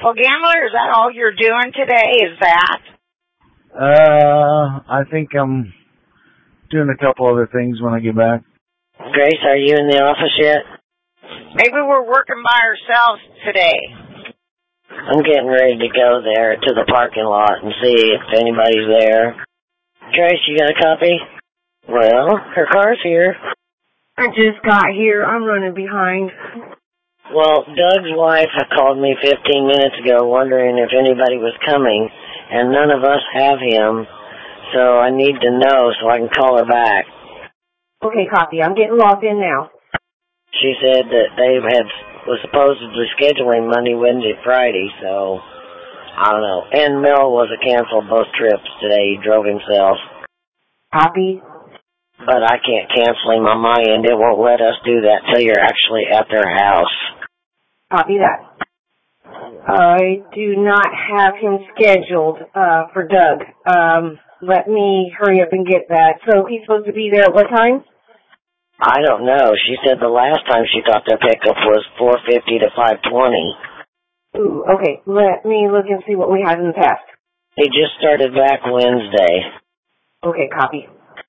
Well, Gambler, is that all you're doing today? Is that? I think I'm doing a couple other things when I get back. Grace, are you in the office yet? Maybe we're working by ourselves today. I'm getting ready to go there to the parking lot and see if anybody's there. Grace, you got a copy? Well, her car's here. I just got here. I'm running behind. Well, Doug's wife had called me 15 minutes ago wondering if anybody was coming, and none of us have him, so I need to know so I can call her back. Okay, copy. I'm getting logged in now. She said that they was supposedly scheduling Monday, Wednesday, Friday, so I don't know. And Mel was canceled both trips today. He drove himself. Copy. But I can't cancel him on my end. It won't let us do that till you're actually at their house. Copy that. I do not have him scheduled for Doug. Let me hurry up and get that. So he's supposed to be there at what time? I don't know. She said the last time she thought their pickup was 4:50 to 5:20. Ooh, okay. Let me look and see what we had in the past. He just started back Wednesday. Okay, copy.